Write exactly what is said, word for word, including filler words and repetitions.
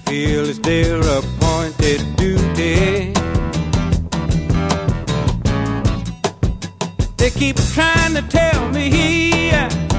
feel it's their appointed duty. They keep trying to tell me